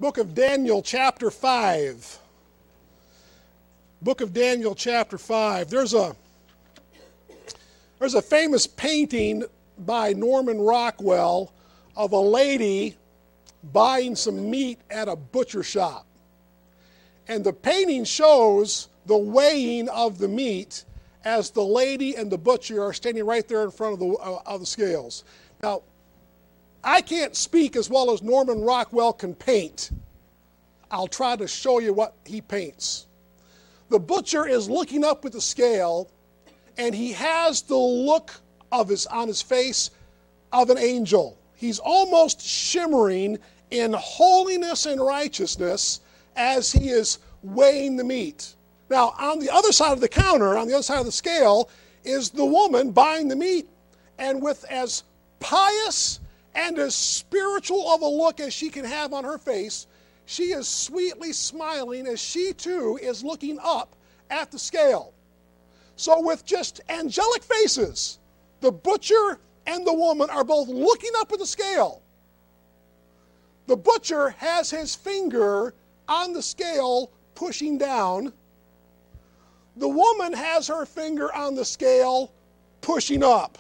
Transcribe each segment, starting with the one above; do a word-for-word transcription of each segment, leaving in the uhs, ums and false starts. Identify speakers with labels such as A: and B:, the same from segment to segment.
A: Book of Daniel, chapter five. Book of Daniel, chapter five. There's a, there's a famous painting by Norman Rockwell of a lady buying some meat at a butcher shop. And the painting shows the weighing of the meat as the lady and the butcher are standing right there in front of the, uh, of the scales. Now, I can't speak as well as Norman Rockwell can paint. I'll try to show you what he paints. The butcher is looking up at the scale, and he has the look of his, on his face of an angel. He's almost shimmering in holiness and righteousness as he is weighing the meat. Now, on the other side of the counter, on the other side of the scale, is the woman buying the meat, and with as pious and as spiritual of a look as she can have on her face, she is sweetly smiling as she too is looking up at the scale. So with just angelic faces, the butcher and the woman are both looking up at the scale. The butcher has his finger on the scale pushing down. The woman has her finger on the scale pushing up.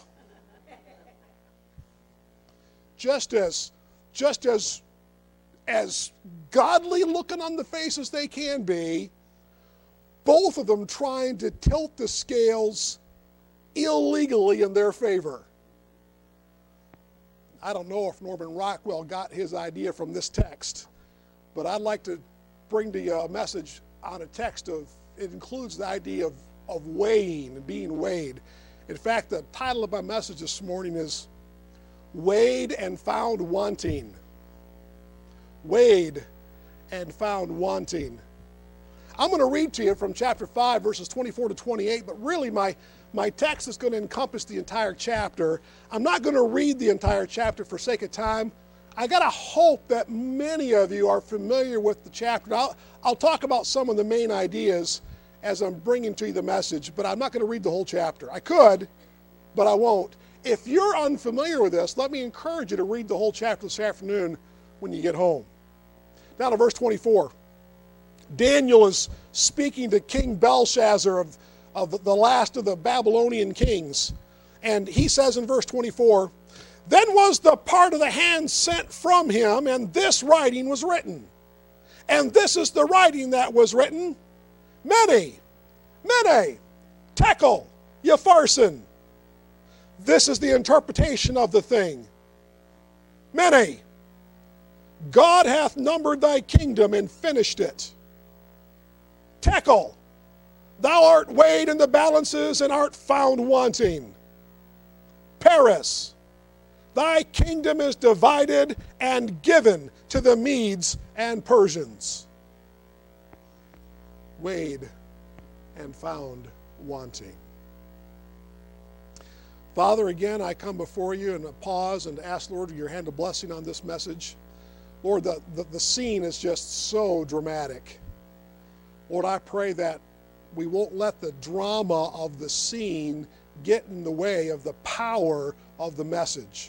A: Just as, just as, as godly looking on the face as they can be, both of them trying to tilt the scales illegally in their favor. I don't know if Norman Rockwell got his idea from this text, but I'd like to bring to you a message on a text of, it includes the idea of, of weighing and being weighed. In fact, the title of my message this morning is Weighed and Found Wanting. Weighed and Found Wanting. I'm going to read to you from chapter five, verses twenty-four to twenty-eight, but really my, my text is going to encompass the entire chapter. I'm not going to read the entire chapter for sake of time. I got to hope that many of you are familiar with the chapter. I'll, I'll talk about some of the main ideas as I'm bringing to you the message, but I'm not going to read the whole chapter. I could, but I won't. If you're unfamiliar with this, let me encourage you to read the whole chapter this afternoon when you get home. Now to verse twenty-four. Daniel is speaking to King Belshazzar of, of the last of the Babylonian kings. And he says in verse twenty-four, "Then was the part of the hand sent from him, and this writing was written. And this is the writing that was written, Mene, Mene, Tekel, Upharsin." This is the interpretation of the thing. Mene, God hath numbered thy kingdom and finished it. Tekel, thou art weighed in the balances and art found wanting. Peres, thy kingdom is divided and given to the Medes and Persians. Weighed and found wanting. Father, again, I come before you and pause and ask, Lord, your hand of blessing on this message. Lord, the, the, the scene is just so dramatic. Lord, I pray that we won't let the drama of the scene get in the way of the power of the message.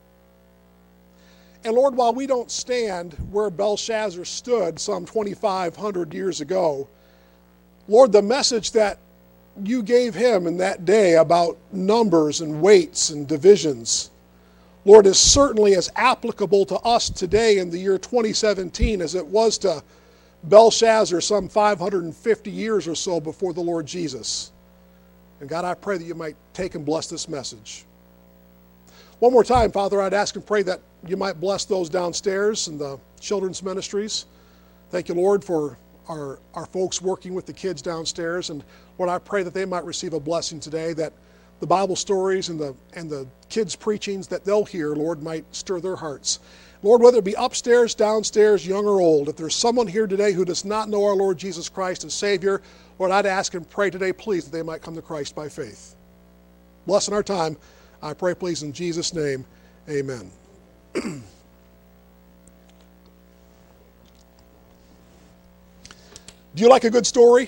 A: And Lord, while we don't stand where Belshazzar stood some twenty-five hundred years ago, Lord, the message that you gave him in that day about numbers and weights and divisions, Lord, is certainly as applicable to us today in the year twenty seventeen as it was to Belshazzar some five hundred fifty years or so before the Lord Jesus. And God, I pray that you might take and bless this message. One more time, Father, I'd ask and pray that you might bless those downstairs in the children's ministries. Thank you, Lord, for our, our folks working with the kids downstairs. And Lord, I pray that they might receive a blessing today, that the Bible stories and the and the kids' preachings that they'll hear, Lord, might stir their hearts. Lord, whether it be upstairs, downstairs, young or old, if there's someone here today who does not know our Lord Jesus Christ as Savior, Lord, I'd ask and pray today, please, that they might come to Christ by faith. Bless in our time. I pray, please, in Jesus' name, amen. Do you like a good story?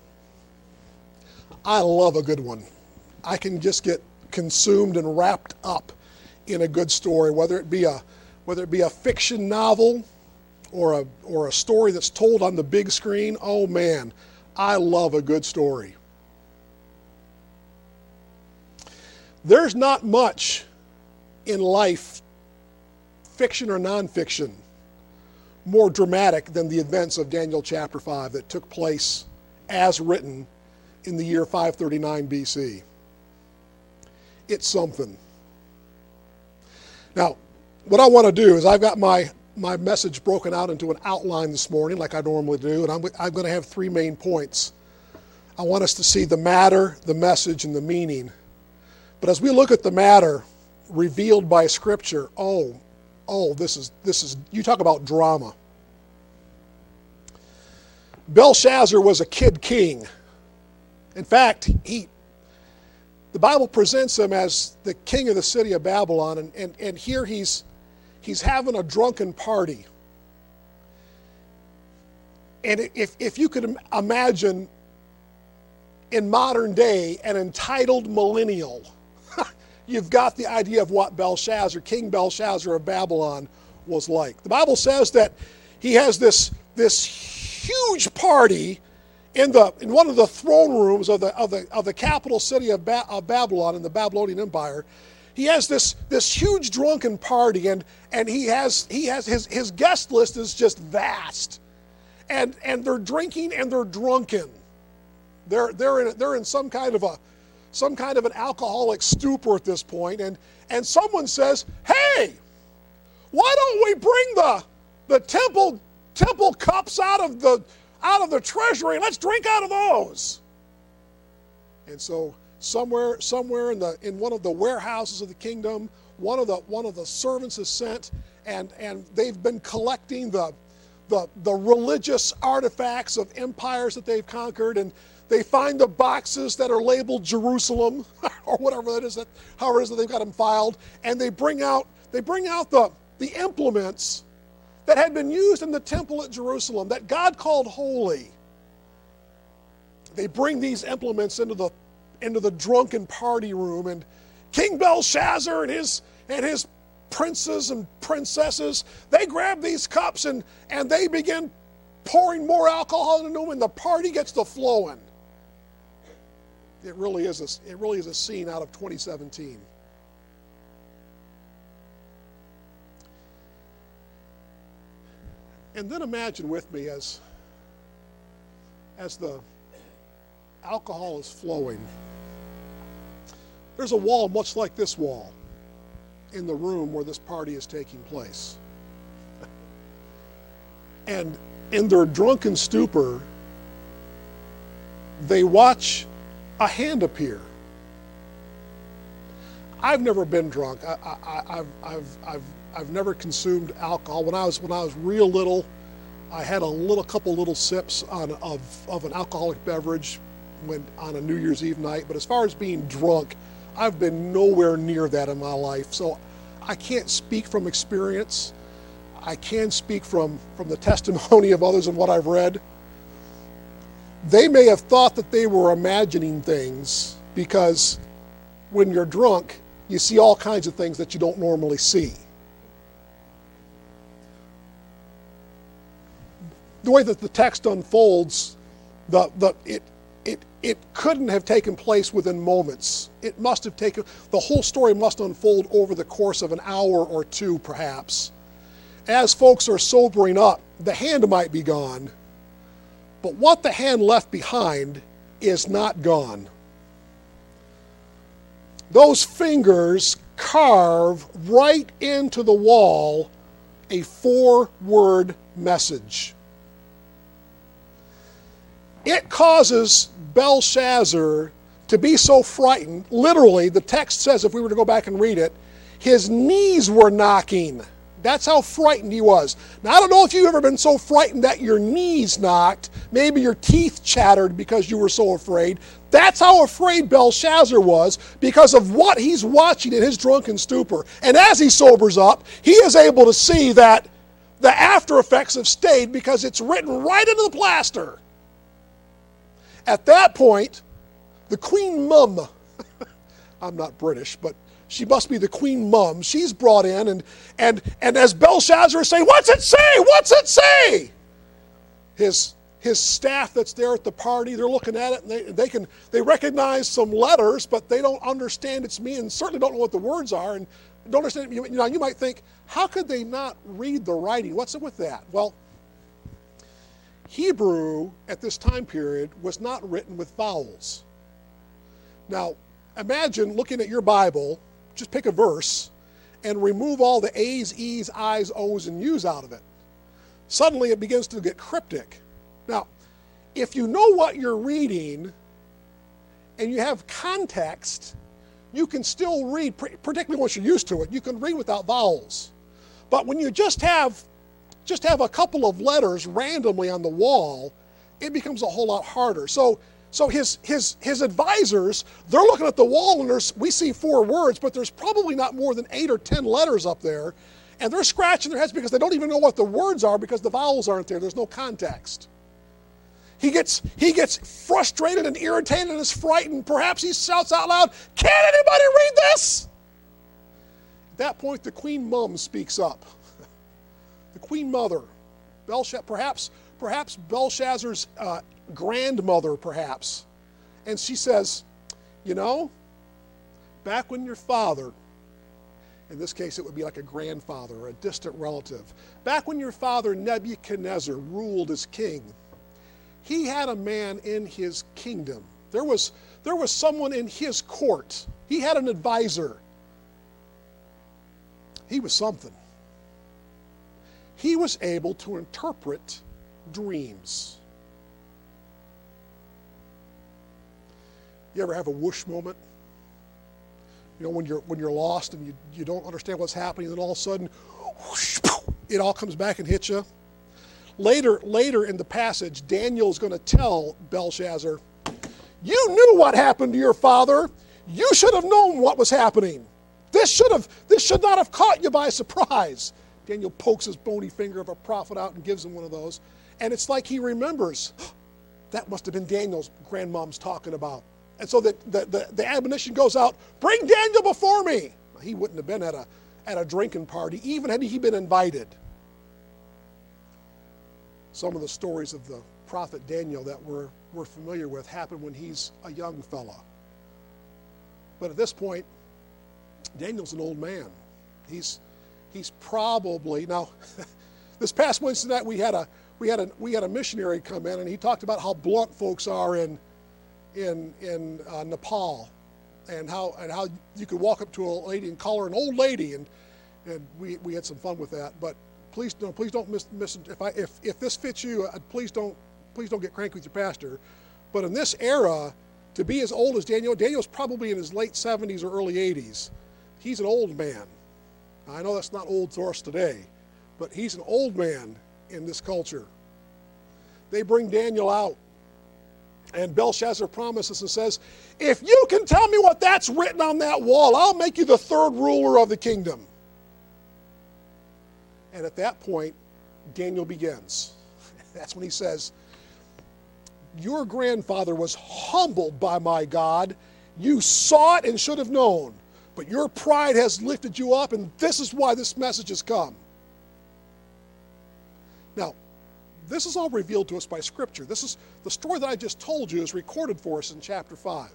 A: I love a good one. I can just get consumed and wrapped up in a good story, whether it be a whether it be a fiction novel or a, or a story that's told on the big screen, oh man, I love a good story. There's not much in life, fiction or nonfiction, more dramatic than the events of Daniel chapter five that took place as written in the year five thirty-nine B C. It's something. Now, what I want to do is I've got my, my message broken out into an outline this morning like I normally do, and I'm, I'm going to have three main points. I want us to see the matter, the message, and the meaning. But as we look at the matter revealed by Scripture, oh, oh, this is, this is, you talk about drama. Belshazzar was a kid king. In fact, he, the Bible presents him as the king of the city of Babylon, and, and, and here he's, he's having a drunken party. And if, if you could imagine in modern day an entitled millennial, you've got the idea of what Belshazzar, King Belshazzar of Babylon, was like. The Bible says that he has this, this huge party in the in one of the throne rooms of the of the of the capital city of, ba- of Babylon in the Babylonian Empire. He has this this huge drunken party, and and he has he has his his guest list is just vast, and and they're drinking and they're drunken. They're they're in they're in some kind of a some kind of an alcoholic stupor at this point, and and someone says, "Hey, why don't we bring the the temple temple cups out of the out of the treasury and let's drink out of those?" And so somewhere somewhere in the in one of the warehouses of the kingdom, one of the one of the servants is sent, and and they've been collecting the the the religious artifacts of empires that they've conquered, and they find the boxes that are labeled Jerusalem or whatever that is that however it is that they've got them filed, and they bring out they bring out the the implements that had been used in the temple at Jerusalem that God called holy. They bring these implements into the into the drunken party room, and King Belshazzar and his and his princes and princesses, they grab these cups and, and they begin pouring more alcohol into them, and the party gets to flowing. It really is a, it really is a scene out of twenty seventeen. And then imagine with me as, as the alcohol is flowing, there's a wall much like this wall in the room where this party is taking place. And in their drunken stupor, they watch a hand appear. I've never been drunk. I, I, I've, I've, I've, I've never consumed alcohol. When I was when I was real little, I had a little couple little sips on of, of an alcoholic beverage when on a New Year's Eve night. But as far as being drunk, I've been nowhere near that in my life. So I can't speak from experience. I can speak from, from the testimony of others and what I've read. They may have thought that they were imagining things because when you're drunk, you see all kinds of things that you don't normally see. The way that the text unfolds, the, the, it, it, it couldn't have taken place within moments. It must have taken, the whole story must unfold over the course of an hour or two, perhaps. As folks are sobering up, the hand might be gone, but what the hand left behind is not gone. Those fingers carve right into the wall a four-word message. It causes Belshazzar to be so frightened, literally, the text says, if we were to go back and read it, his knees were knocking. That's how frightened he was. Now, I don't know if you've ever been so frightened that your knees knocked, maybe your teeth chattered because you were so afraid. That's how afraid Belshazzar was because of what he's watching in his drunken stupor. And as he sobers up, he is able to see that the after effects have stayed because it's written right into the plaster. At that point, the Queen Mum, I'm not British, but she must be the queen mum. She's brought in, and and and as Belshazzar is saying, what's it say? What's it say? His his staff that's there at the party, they're looking at it, and they they can they recognize some letters, but they don't understand its meaning, and certainly don't know what the words are, and don't understand. You know, you might think, how could they not read the writing? What's it with that? Well, Hebrew at this time period was not written with vowels. Now, imagine looking at your Bible, just pick a verse, and remove all the A's, E's, I's, O's, and U's out of it. Suddenly it begins to get cryptic. Now, if you know what you're reading and you have context, you can still read, particularly once you're used to it, you can read without vowels. But when you just have just have a couple of letters randomly on the wall, it becomes a whole lot harder. So so his his his advisors, they're looking at the wall, and there's we see four words, but there's probably not more than eight or ten letters up there, and they're scratching their heads because they don't even know what the words are because the vowels aren't there. There's no context. He gets he gets frustrated and irritated and is frightened. Perhaps he shouts out loud, "Can anybody read this?" At that point, the queen mum speaks up. The queen mother, Belshazzar, perhaps perhaps Belshazzar's uh, grandmother, perhaps, and she says, "You know, back when your father," in this case it would be like a grandfather or a distant relative, back when your father Nebuchadnezzar ruled as king, he had a man in his kingdom. There was, there was someone in his court. He had an advisor. He was something. He was able to interpret dreams. You ever have a whoosh moment? You know, when you're when you're lost and you, you don't understand what's happening, and then all of a sudden, whoosh, it all comes back and hits you. Later, later in the passage, Daniel is going to tell Belshazzar, "You knew what happened to your father. You should have known what was happening. This should have this should not have caught you by surprise." Daniel pokes his bony finger of a prophet out and gives him one of those. And it's like he remembers, that must have been Daniel's grandmom's talking about. And so the, the, the, the admonition goes out, "Bring Daniel before me." Well, he wouldn't have been at a, at a drinking party, even had he been invited. Some of the stories of the prophet Daniel that we're, we're familiar with happen when he's a young fella. But at this point, Daniel's an old man. He's He's probably now. This past Wednesday night we had a we had a we had a missionary come in, and he talked about how blunt folks are in in in uh, Nepal, and how and how you could walk up to a lady and call her an old lady, and and we, we had some fun with that. But please don't please don't miss, miss if I if if this fits you, uh, please don't please don't get cranky with your pastor. But in this era, to be as old as Daniel, Daniel's probably in his late seventies or early eighties. He's an old man. I know that's not old to us today, but he's an old man in this culture. They bring Daniel out, and Belshazzar promises and says, "If you can tell me what that's written on that wall, I'll make you the third ruler of the kingdom." And at that point, Daniel begins. That's when he says, "Your grandfather was humbled by my God. You saw it and should have known. But your pride has lifted you up, and this is why this message has come." Now, this is all revealed to us by Scripture. This is the story that I just told you is recorded for us in chapter five.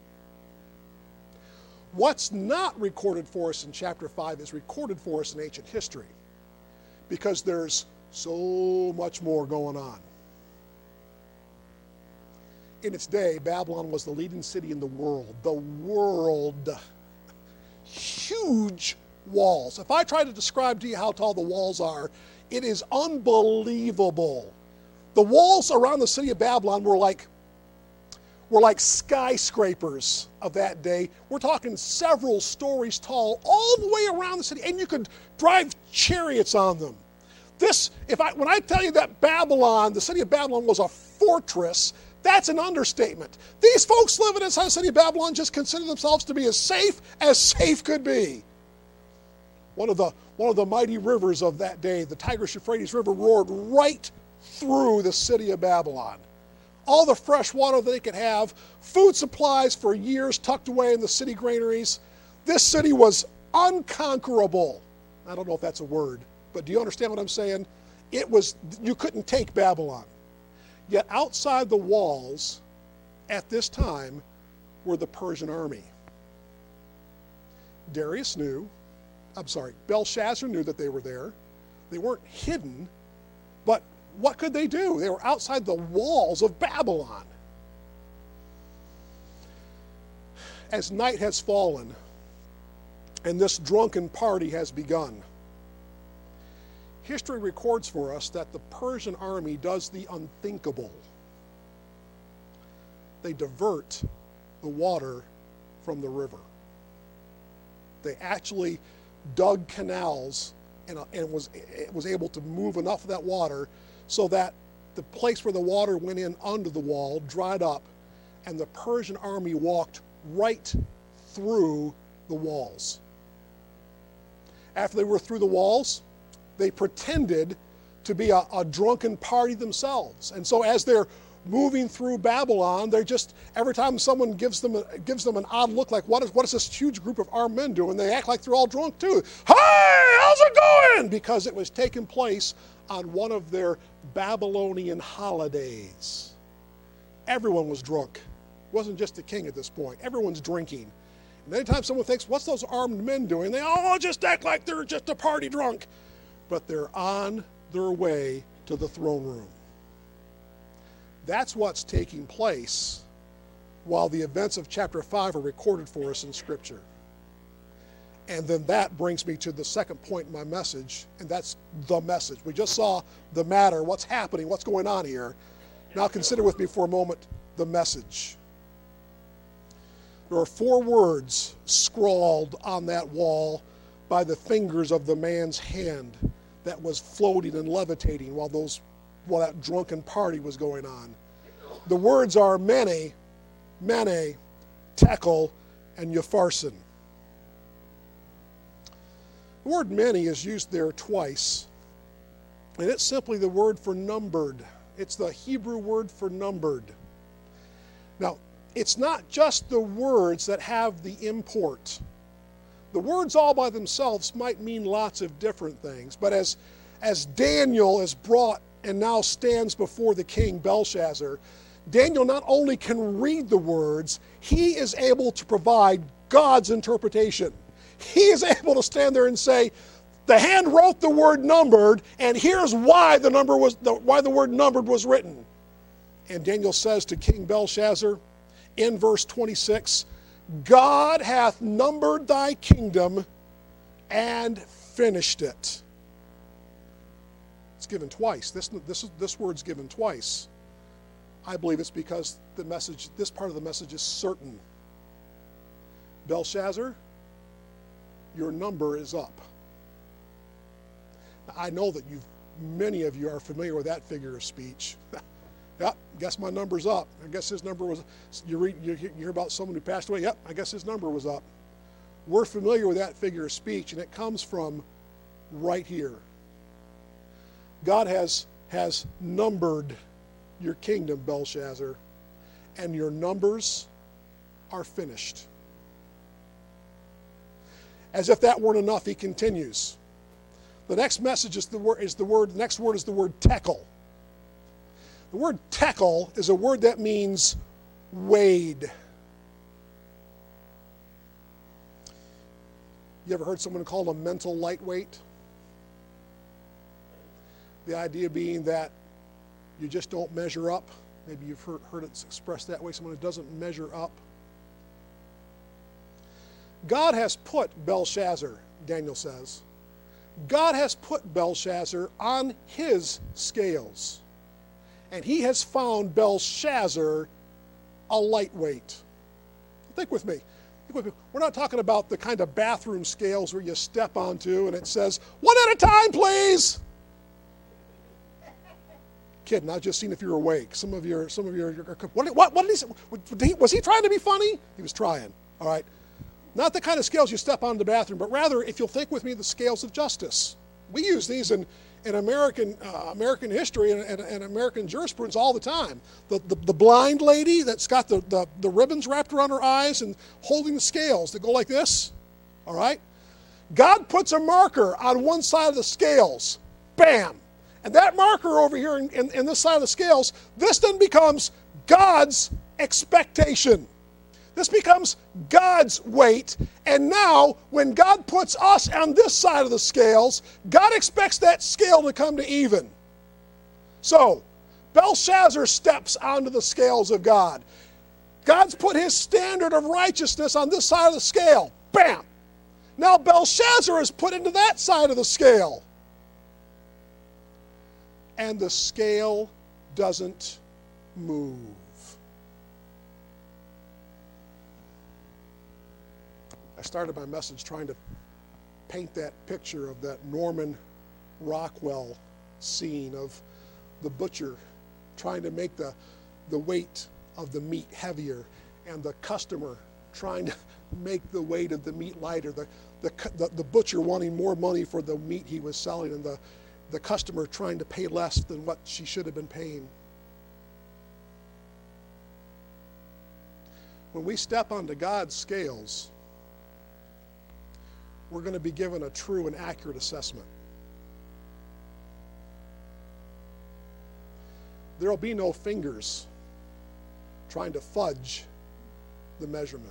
A: What's not recorded for us in chapter five is recorded for us in ancient history, because there's so much more going on. In its day, Babylon was the leading city in the world. The world. Huge walls. If I try to describe to you how tall the walls are, it is unbelievable. The walls around the city of Babylon were like were like skyscrapers of that day. We're talking several stories tall all the way around the city, and you could drive chariots on them. This, if I when I tell you that Babylon, the city of Babylon was a fortress, that's an understatement. These folks living inside the city of Babylon just consider themselves to be as safe as safe could be. One of the one of the mighty rivers of that day, the Tigris-Euphrates River, roared right through the city of Babylon. All the fresh water they could have, food supplies for years tucked away in the city granaries. This city was unconquerable. I don't know if that's a word, but do you understand what I'm saying? It was, you couldn't take Babylon. Yet outside the walls at this time were the Persian army. Darius knew, I'm sorry, Belshazzar knew that they were there. They weren't hidden, but what could they do? They were outside the walls of Babylon. As night has fallen and this drunken party has begun, history records for us that the Persian army does the unthinkable. They divert the water from the river. They actually dug canals and, and was, was able to move enough of that water so that the place where the water went in under the wall dried up, and the Persian army walked right through the walls. After they were through the walls, they pretended to be a, a drunken party themselves. And so as they're moving through Babylon, they're just, every time someone gives them a, gives them an odd look, like, what is, what is this huge group of armed men doing? They act like they're all drunk too. Hey, how's it going? Because it was taking place on one of their Babylonian holidays. Everyone was drunk. It wasn't just the king at this point. Everyone's drinking. And anytime someone thinks, what's those armed men doing? They all just act like they're just a party drunk. But they're on their way to the throne room. That's what's taking place while the events of chapter five are recorded for us in Scripture. And then that brings me to the second point in my message, and that's the message. We just saw the matter, what's happening, what's going on here. Now consider with me for a moment the message. There are four words scrawled on that wall by the fingers of the man's hand that was floating and levitating while those while that drunken party was going on. The words are Mene, Mene, Tekel, and Upharsin. The word Mene is used there twice, and it's simply the word for numbered. It's the Hebrew word for numbered. Now, it's not just the words that have the import. The words all by themselves might mean lots of different things, but as, as Daniel is brought and now stands before the king Belshazzar, Daniel not only can read the words, he is able to provide God's interpretation. He is able to stand there and say, the hand wrote the word numbered, and here's why the number was the, why the word numbered was written. And Daniel says to King Belshazzar in verse twenty-six, God hath numbered thy kingdom and finished it. It's given twice. This, this, this word's given twice. I believe it's because the message, this part of the message is certain. Belshazzar, your number is up. Now, I know that you, many of you are familiar with that figure of speech. Yep, guess my number's up. I guess his number was, you, read, you hear about someone who passed away, yep, I guess his number was up. We're familiar with that figure of speech, and it comes from right here. God has, has numbered your kingdom, Belshazzar, and your numbers are finished. As if that weren't enough, he continues. The next message is the word, is the word, the next word is the word tekel. The word tekel is a word that means weighed. You ever heard someone called a mental lightweight? The idea being that you just don't measure up. Maybe you've heard, heard it expressed that way, someone who doesn't measure up. God has put Belshazzar, Daniel says, God has put Belshazzar on his scales. And he has found Belshazzar a lightweight. Think with me. Think with me. We're not talking about the kind of bathroom scales where you step onto and it says, one at a time, please. Kidding, I was just seeing if you're awake. Some of you are, some of you are, what, what, what did he say? Was he trying to be funny? He was trying, all right. Not the kind of scales you step on in the bathroom, but rather, if you'll think with me, the scales of justice. We use these in, in American uh, American history and, and, and American jurisprudence all the time. The, the, the blind lady that's got the, the, the ribbons wrapped around her eyes and holding the scales that go like this. All right? God puts a marker on one side of the scales. Bam! And that marker over here in, in, in this side of the scales, this then becomes God's expectation. This becomes God's weight. And now, when God puts us on this side of the scales, God expects that scale to come to even. So, Belshazzar steps onto the scales of God. God's put his standard of righteousness on this side of the scale. Bam! Now Belshazzar is put into that side of the scale. And the scale doesn't move. I started my message trying to paint that picture of that Norman Rockwell scene of the butcher trying to make the, the weight of the meat heavier, and the customer trying to make the weight of the meat lighter, the, the, the, the butcher wanting more money for the meat he was selling, and the, the customer trying to pay less than what she should have been paying. When we step onto God's scales, we're going to be given a true and accurate assessment. There will be no fingers trying to fudge the measurement.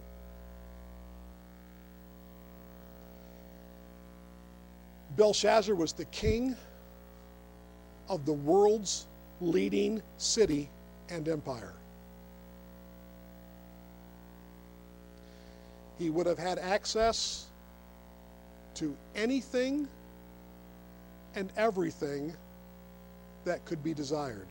A: Belshazzar was the king of the world's leading city and empire. He would have had access to anything and everything that could be desired.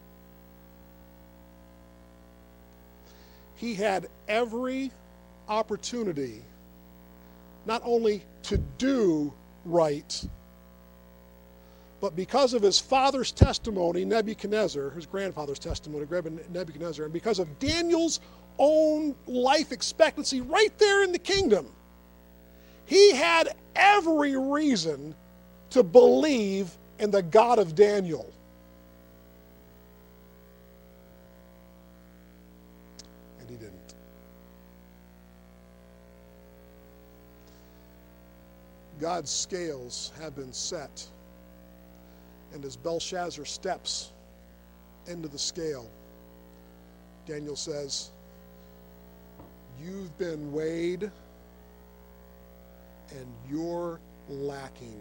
A: He had every opportunity not only to do right, but because of his father's testimony, Nebuchadnezzar, his grandfather's testimony, Nebuchadnezzar, and because of Daniel's own life expectancy right there in the kingdom, he had every reason to believe in the God of Daniel. And he didn't. God's scales have been set. And as Belshazzar steps into the scale, Daniel says, "You've been weighed and you're lacking."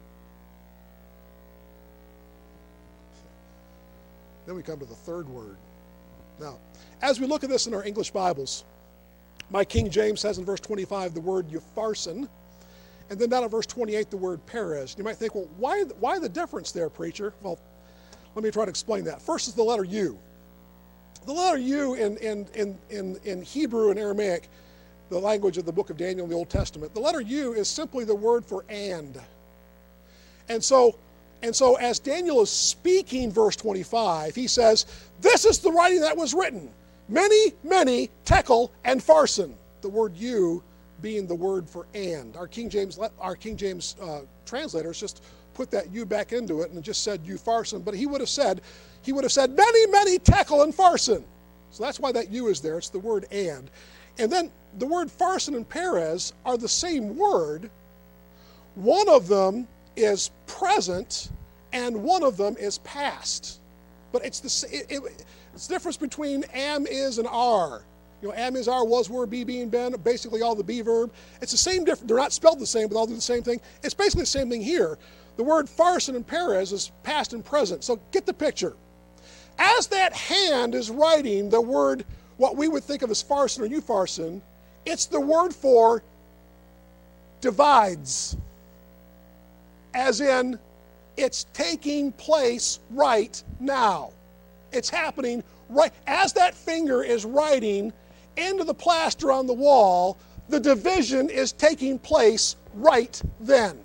A: Then we come to the third word. Now, as we look at this in our English Bibles, my King James says in verse twenty-five the word Upharsin, and then down in verse twenty-eight the word Perez. You might think, well, why, why the difference there, preacher? Well, let me try to explain that. First is the letter U. The letter U in, in, in, in, in Hebrew and Aramaic, the language of the book of Daniel in the Old Testament, the letter U is simply the word for and. And so, and so as Daniel is speaking verse twenty-five, he says, this is the writing that was written. Many, many, tekel, and farsin. The word U being the word for and. Our King James, our King James uh, translators just put that U back into it and just said Upharsin, but he would have said, he would have said many, many, tekel, and farsin. So that's why that U is there. It's the word and. And then the word farsin and Perez are the same word. One of them is present and one of them is past. But it's the, it, it, it's the difference between am, is, and are. You know, am, is, are, was, were, be, being, been, basically all the be verb. It's the same difference. They're not spelled the same, but all do the same thing. It's basically the same thing here. The word farsin and Perez is past and present. So get the picture. As that hand is writing the word, what we would think of as farsin or Upharsin, it's the word for divides. As in, it's taking place right now. It's happening right as that finger is writing into the plaster on the wall. The division is taking place right then.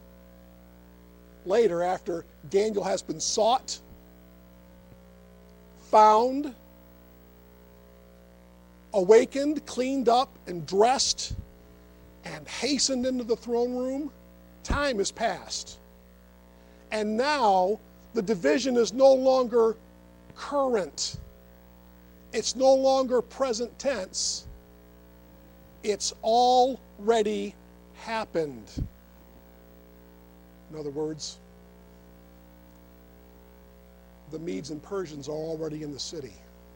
A: Later, after Daniel has been sought, found, awakened, cleaned up, and dressed, and hastened into the throne room, time has passed. And now the division is no longer current. It's no longer present tense. It's already happened. In other words, the Medes and Persians are already in the city.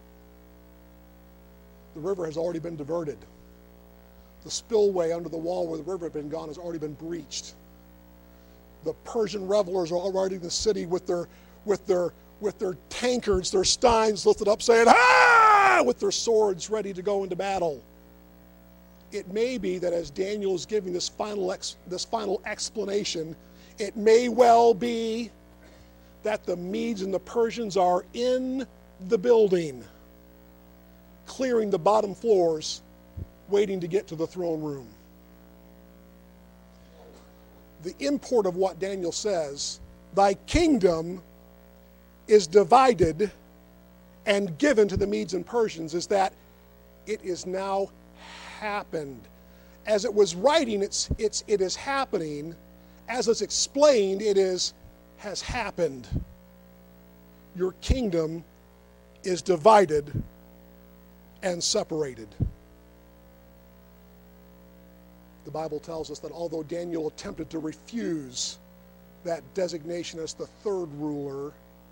A: The river has already been diverted. The spillway under the wall where the river had been gone has already been breached. The Persian revelers are already in the city with their with their with their tankards, their steins lifted up, saying, "Ah!" with their swords ready to go into battle. It may be that as Daniel is giving this final ex, this final explanation, it may well be that the Medes and the Persians are in the building, clearing the bottom floors, waiting to get to the throne room. The import of what Daniel says, thy kingdom is divided and given to the Medes and Persians, is that it is now happened. As it was writing, it's, it's, it is happening. As it's explained, it is has happened. Your kingdom is divided and separated. The Bible tells us that although Daniel attempted to refuse that designation as the third ruler,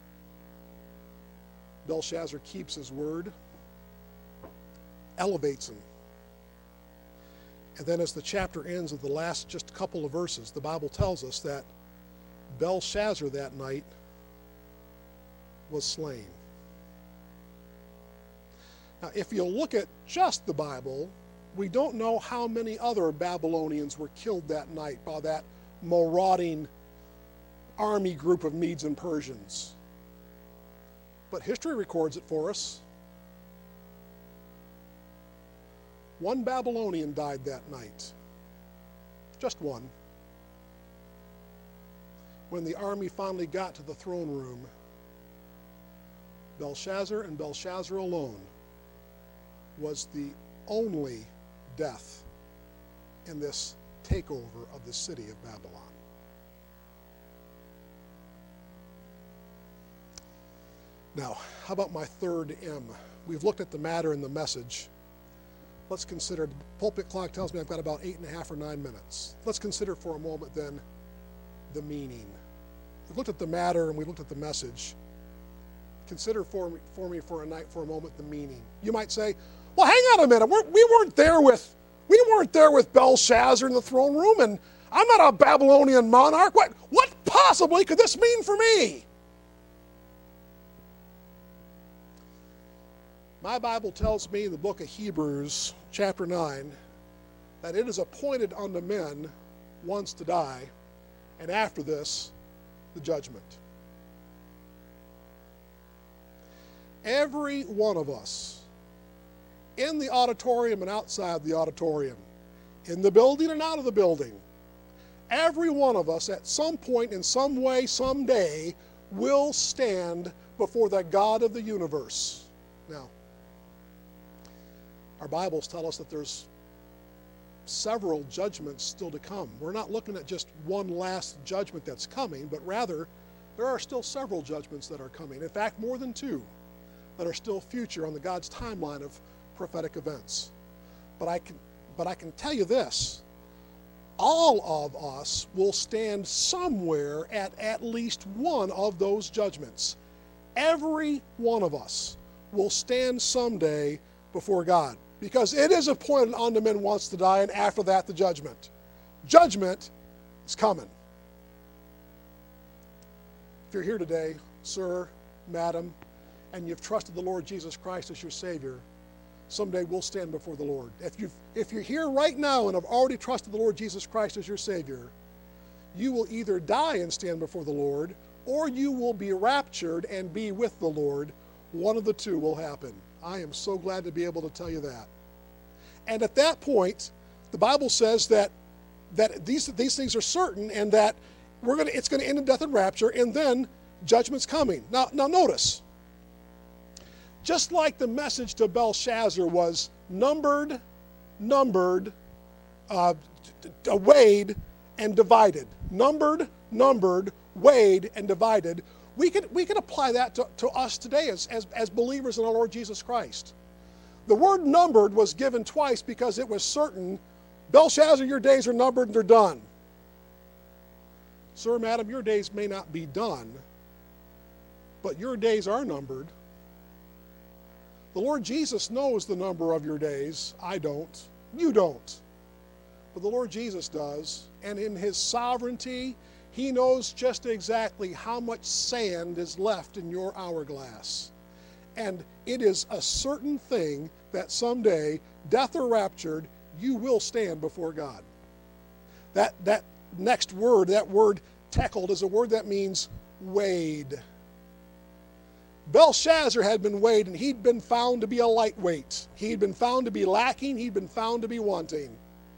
A: Belshazzar keeps his word, elevates him. And then as the chapter ends with the last just couple of verses, the Bible tells us that Belshazzar that night was slain. Now, if you look at just the Bible, we don't know how many other Babylonians were killed that night by that marauding army group of Medes and Persians. But history records it for us. One Babylonian died that night. Just one. When the army finally got to the throne room, Belshazzar and Belshazzar alone was the only death in this takeover of the city of Babylon. Now, how about my third M? We've looked at the matter and the message. Let's consider, the pulpit clock tells me I've got about eight and a half or nine minutes. Let's consider for a moment then the meaning. We've looked at the matter and we've looked at the message. Consider for me for, me for a night, for a moment, the meaning. You might say, well, hang on a minute. We're, we weren't there with we weren't there with Belshazzar in the throne room, and I'm not a Babylonian monarch. What, what possibly could this mean for me? My Bible tells me in the book of Hebrews, chapter nine, that it is appointed unto men once to die, and after this, the judgment. Every one of us, in the auditorium and outside the auditorium, in the building and out of the building, every one of us at some point, in some way, someday, will stand before the God of the universe. Now, our Bibles tell us that there's several judgments still to come. We're not looking at just one last judgment that's coming, but rather there are still several judgments that are coming. In fact, more than two that are still future on the God's timeline of prophetic events. But I can, but I can tell you this, all of us will stand somewhere at at least one of those judgments. Every one of us will stand someday before God, because it is appointed unto men once to die, and after that the judgment. Judgment is coming. If you're here today, sir, madam, and you've trusted the Lord Jesus Christ as your Savior, someday we'll stand before the Lord. If you've, if you're here right now and have already trusted the Lord Jesus Christ as your Savior, you will either die and stand before the Lord, or you will be raptured and be with the Lord. One of the two will happen. I am so glad to be able to tell you that. And at that point, the Bible says that that these these things are certain, and that we're going to it's going to end in death and rapture, and then judgment's coming. Now, now notice, just like the message to Belshazzar was numbered, numbered, uh, weighed, and divided. Numbered, numbered, weighed, and divided. We could, we could apply that to, to us today as, as, as believers in our Lord Jesus Christ. The word numbered was given twice because it was certain Belshazzar, your days are numbered and they're done. Sir, madam, your days may not be done, but your days are numbered. The Lord Jesus knows the number of your days. I don't. You don't. But the Lord Jesus does. And in his sovereignty, he knows just exactly how much sand is left in your hourglass. And it is a certain thing that someday, death or raptured, you will stand before God. That, that next word, that word teckled, is a word that means weighed. Belshazzar had been weighed, and he'd been found to be a lightweight. He'd been found to be lacking. He'd been found to be wanting.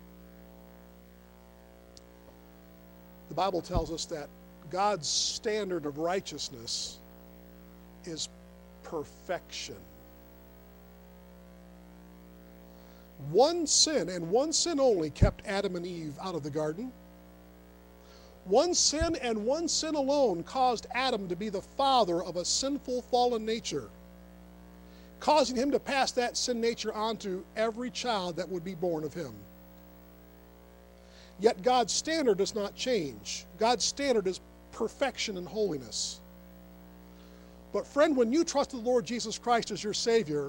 A: The Bible tells us that God's standard of righteousness is perfection. One sin, and one sin only, kept Adam and Eve out of the garden. One sin and one sin alone caused Adam to be the father of a sinful, fallen nature, causing him to pass that sin nature on to every child that would be born of him. Yet God's standard does not change. God's standard is perfection and holiness. But friend, when you trusted the Lord Jesus Christ as your Savior,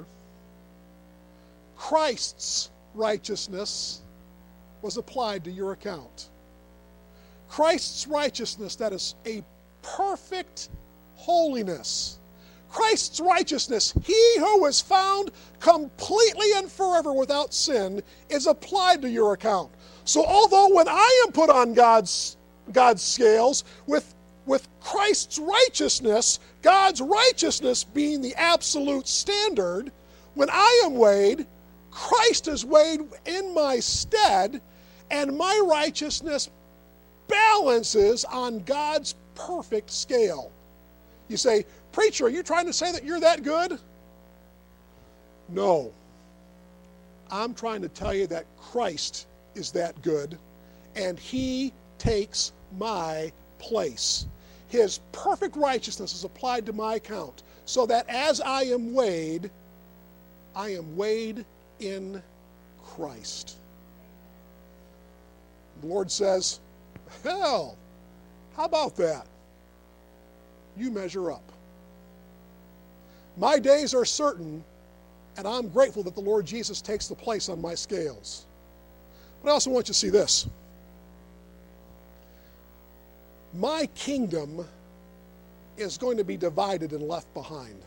A: Christ's righteousness was applied to your account. Christ's righteousness, that is a perfect holiness. Christ's righteousness, he who was found completely and forever without sin, is applied to your account. So although when I am put on God's, God's scales, with, with Christ's righteousness, God's righteousness being the absolute standard, when I am weighed, Christ is weighed in my stead, and my righteousness balances on God's perfect scale. You say, preacher, are you trying to say that you're that good? No. I'm trying to tell you that Christ is that good, and he takes my place. His perfect righteousness is applied to my account, so that as I am weighed, I am weighed in Christ. The Lord says, hell, how about that? You measure up. My days are certain, and I'm grateful that the Lord Jesus takes the place on my scales. But I also want you to see this. My kingdom is going to be divided and left behind.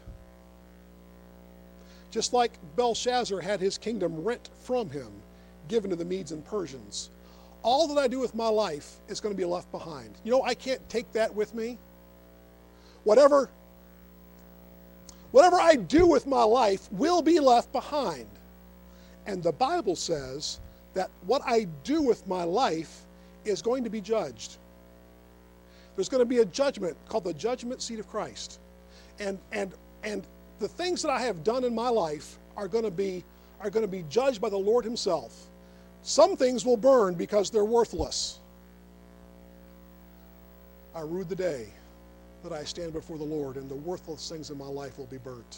A: Just like Belshazzar had his kingdom rent from him, given to the Medes and Persians. All that I do with my life is going to be left behind. You know, I can't take that with me. Whatever, whatever I do with my life will be left behind. And the Bible says that what I do with my life is going to be judged. There's going to be a judgment called the judgment seat of Christ. And, and, and the things that I have done in my life are going to be, are going to be judged by the Lord himself. Some things will burn because they're worthless. I rue the day that I stand before the Lord, and the worthless things in my life will be burnt.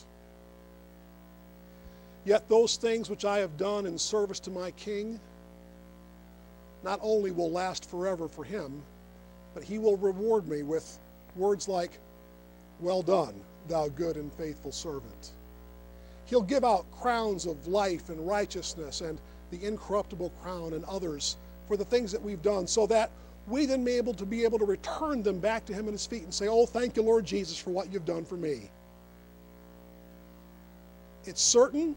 A: Yet those things which I have done in service to my King not only will last forever for him, but he will reward me with words like, well done, thou good and faithful servant. He'll give out crowns of life and righteousness and the incorruptible crown and others for the things that we've done, so that we then be able to be able to return them back to him at his feet and say, oh, thank you, Lord Jesus, for what you've done for me. It's certain.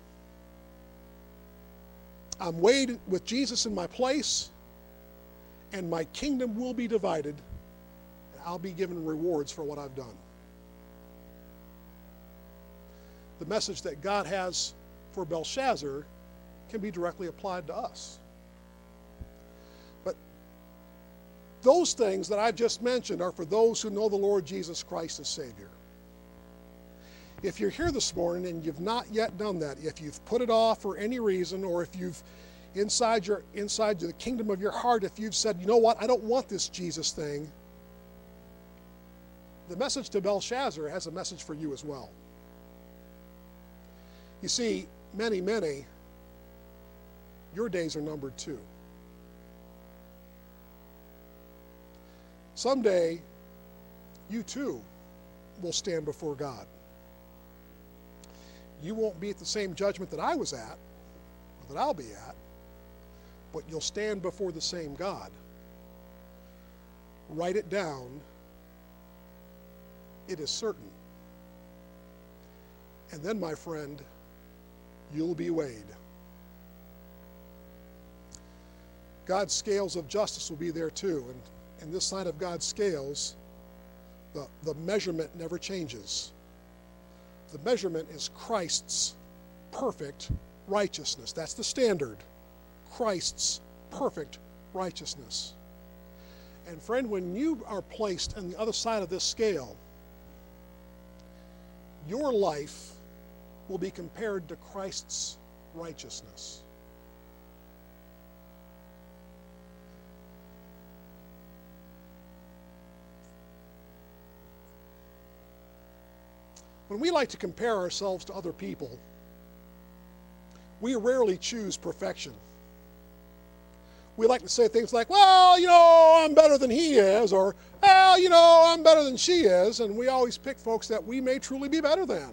A: I'm weighed with Jesus in my place, and my kingdom will be divided, and I'll be given rewards for what I've done. The message that God has for Belshazzar can be directly applied to us. But those things that I've just mentioned are for those who know the Lord Jesus Christ as Savior. If you're here this morning and you've not yet done that, if you've put it off for any reason, or if you've inside your inside the kingdom of your heart, if you've said, you know what, I don't want this Jesus thing, the message to Belshazzar has a message for you as well. You see, many, many, your days are numbered too. someday you too will stand before God. You won't be at the same judgment that I was at, or that I'll be at, but you'll stand before the same God. Write it down. It is certain. And then, my friend, you'll be weighed. God's scales of justice will be there too. And, and this side of God's scales, the, the measurement never changes. The measurement is Christ's perfect righteousness. That's the standard. Christ's perfect righteousness. And friend, when you are placed on the other side of this scale, your life will be compared to Christ's righteousness. When we like to compare ourselves to other people, we rarely choose perfection. We like to say things like, well, you know, I'm better than he is, or, well, you know, I'm better than she is, and we always pick folks that we may truly be better than.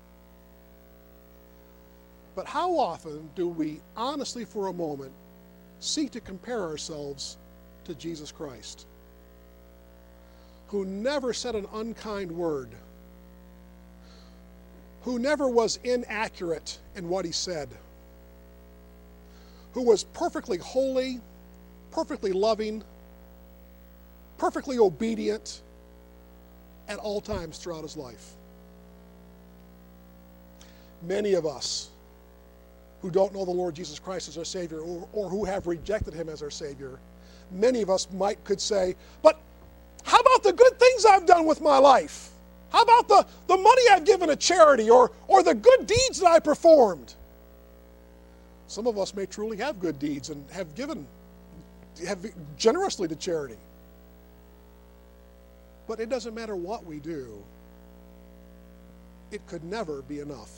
A: But how often do we honestly, for a moment, seek to compare ourselves to Jesus Christ, who never said an unkind word, who never was inaccurate in what he said, who was perfectly holy, perfectly loving, perfectly obedient at all times throughout his life. Many of us who don't know the Lord Jesus Christ as our Savior, or, or who have rejected him as our Savior, many of us might could say, but how about the good things I've done with my life? How about the, the money I've given to charity, or, or the good deeds that I performed? Some of us may truly have good deeds and have given have generously to charity. But it doesn't matter what we do. It could never be enough.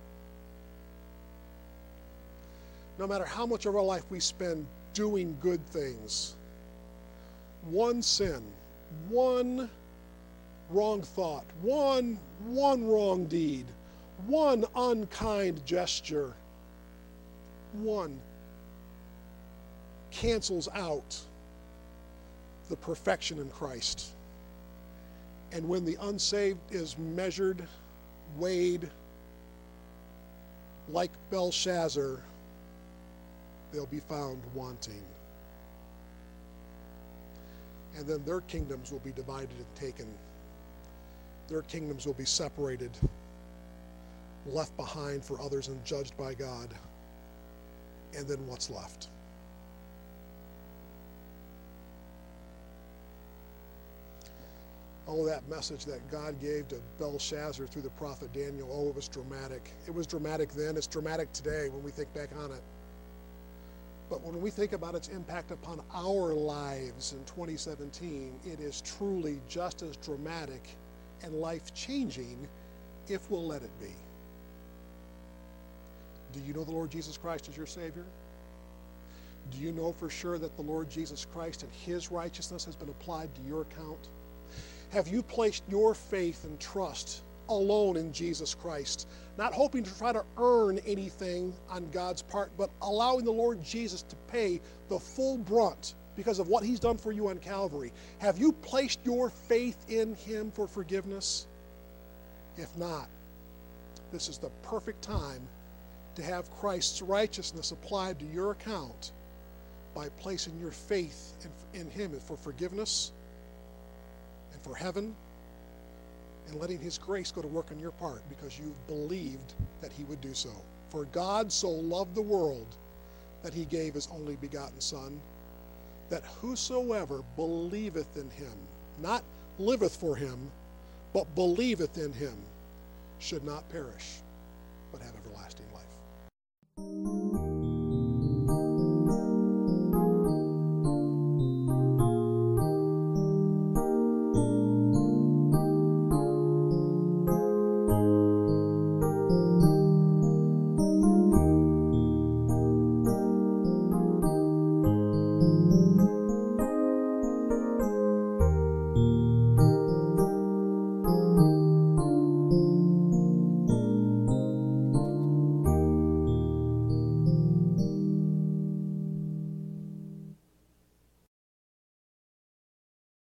A: No matter how much of our life we spend doing good things, one sin, one wrong thought, one, one wrong deed, one unkind gesture, one cancels out the perfection in Christ. And when the unsaved is measured, weighed, like Belshazzar, they'll be found wanting. And then their kingdoms will be divided and taken. Their kingdoms will be separated, left behind for others and judged by God. And then what's left? Oh, that message that God gave to Belshazzar through the prophet Daniel, oh, it was dramatic. It was dramatic then. It's dramatic today when we think back on it. But when we think about its impact upon our lives in twenty seventeen, it is truly just as dramatic and life-changing if we'll let it be. Do you know the Lord Jesus Christ as your Savior? Do you know for sure that the Lord Jesus Christ and his righteousness has been applied to your account? Have you placed your faith and trust alone in Jesus Christ, not hoping to try to earn anything on God's part, but allowing the Lord Jesus to pay the full brunt because of what he's done for you on Calvary? Have you placed your faith in him for forgiveness? If not, this is the perfect time to have Christ's righteousness applied to your account by placing your faith in, in him for forgiveness and for heaven, and letting his grace go to work on your part because you've believed that he would do so. For God so loved the world that he gave his only begotten Son, that whosoever believeth in him, not liveth for him, but believeth in him, should not perish, but have everlasting life.